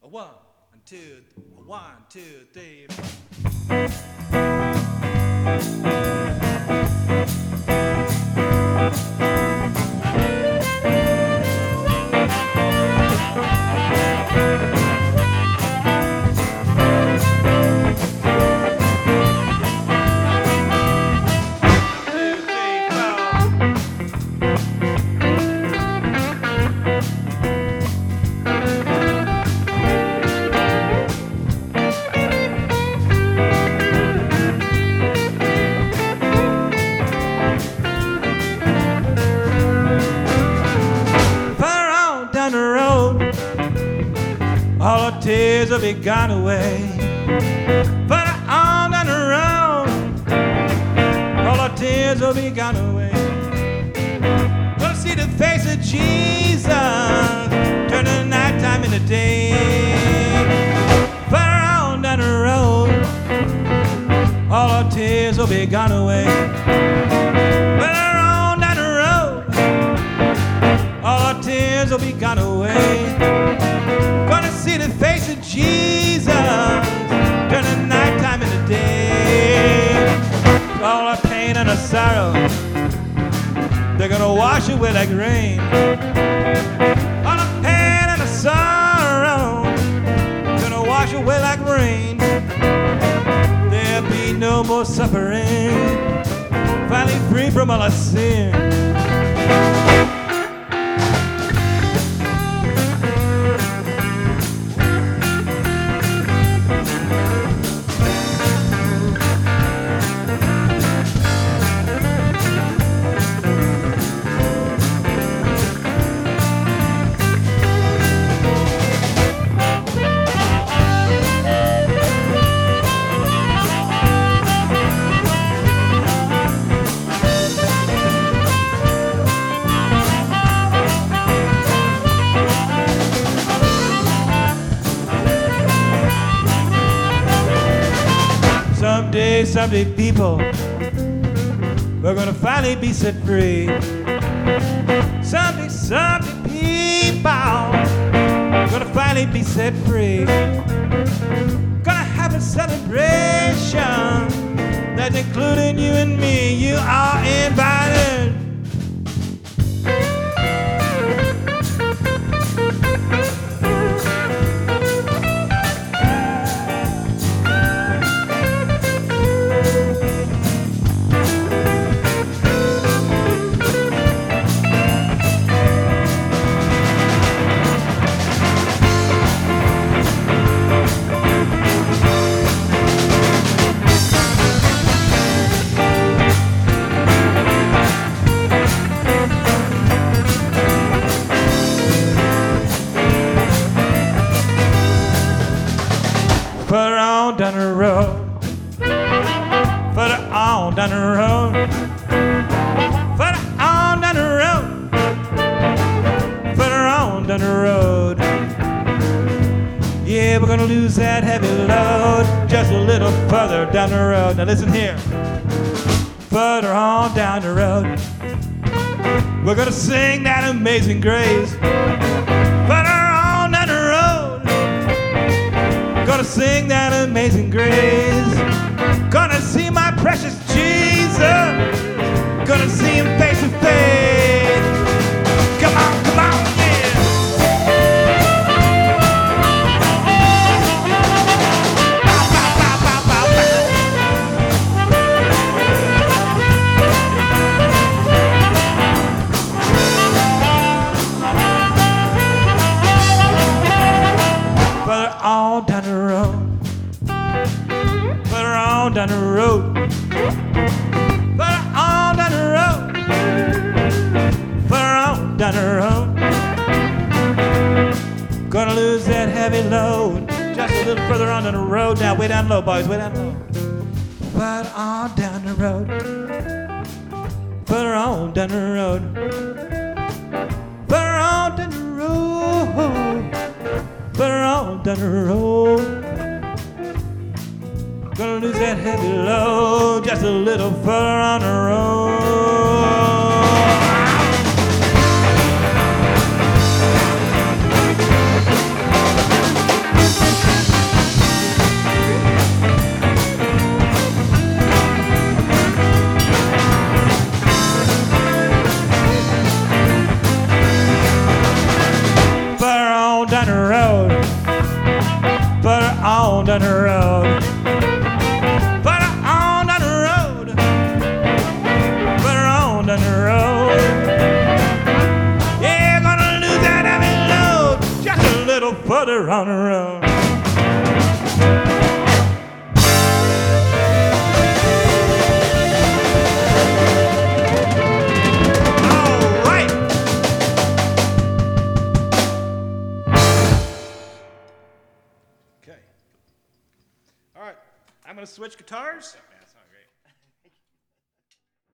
One, two, one, two, three. All our tears will be gone away. But on and around, all our tears will be gone away. We'll see the face of Jesus turn the night time into day. But on and around, all our tears will be gone away. But on and around, all our tears will be gone away. Gonna see the face of Jesus turn the night time into day. All our pain and our sorrow, they're gonna wash away like rain. All our pain and our sorrow, gonna wash away like rain. There'll be no more suffering, finally free from all our sin. Someday, people, we're gonna finally be set free. Someday, people, we're gonna finally be set free. Gonna have a celebration that's including you and me. You are invited. Further on down the road, further on down the road, further on down the road, further on down the road. Yeah, we're gonna lose that heavy load just a little further down the road. Now listen here. Further on down the road, we're gonna sing that Amazing Grace. Further on down the road, gonna sing that Amazing Grace. Gonna see my precious Jesus. Gonna see him face to face. Come on, come on, yeah. Bow, bow, bow, bow, bow, Further on down the road, further on down the road, further on down the road, further on down the road. Gonna lose that heavy load just a little further on down the road. Now way down low, boys, way down low. Further on down the road, further on down the road, further on down the road, further on down the road. Gonna lose that heavy load just a little further on the road. on down the road. Further on down the road. Further on down the road. Yeah, gonna lose that heavy load just a little further on the road. Okay. All right. I'm going to switch guitars.